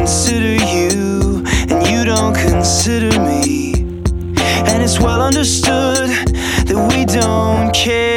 consider you, and you don't consider me. And it's well understood that we don't care.